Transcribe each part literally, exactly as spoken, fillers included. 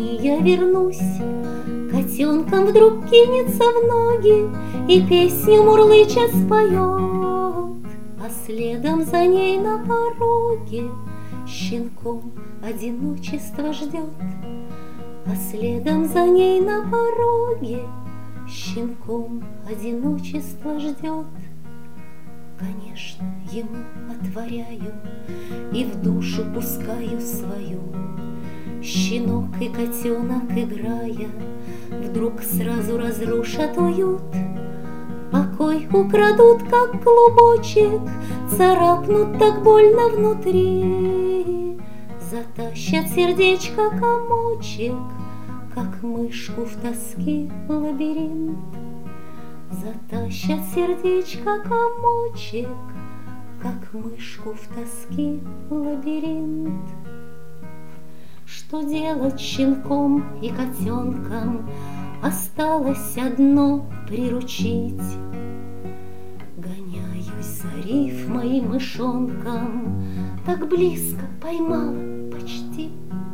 дни я вернусь, котенком вдруг кинется в ноги и песню мурлыча споет, а следом за ней на пороге щенком одиночество ждет, а следом за ней на пороге щенком одиночество ждет. Конечно, ему отворяю и в душу пускаю свою. Щенок и котенок, играя, вдруг сразу разрушат уют. Покой украдут, как клубочек, царапнут так больно внутри. Затащат сердечко комочек, как мышку в тоске лабиринт. Затащат сердечко комочек, как мышку в тоске лабиринт. Что делать щенком и котенком? Осталось одно — приручить. Гоняюсь за рифмой мышонком, так близко поймала почти.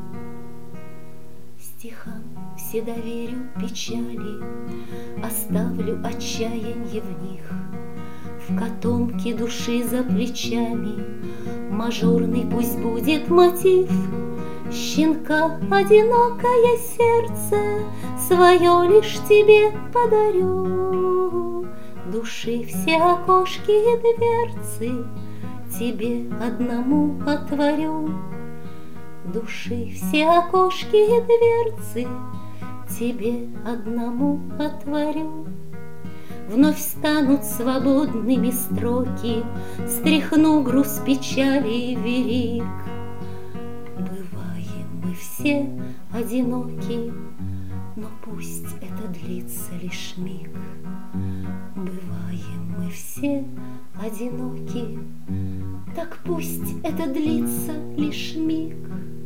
Стихам все доверю печали, оставлю отчаянье в них. В котомке души за плечами мажорный пусть будет мотив. Щенка одинокое сердце свое лишь тебе подарю. Души все окошки и дверцы тебе одному отворю. Души все окошки и дверцы тебе одному отворю. Вновь станут свободными строки, стряхну груз печали и верик. Бываем мы все одиноки, но пусть это длится лишь миг. Бываем мы все одиноки, так пусть это длится лишь миг.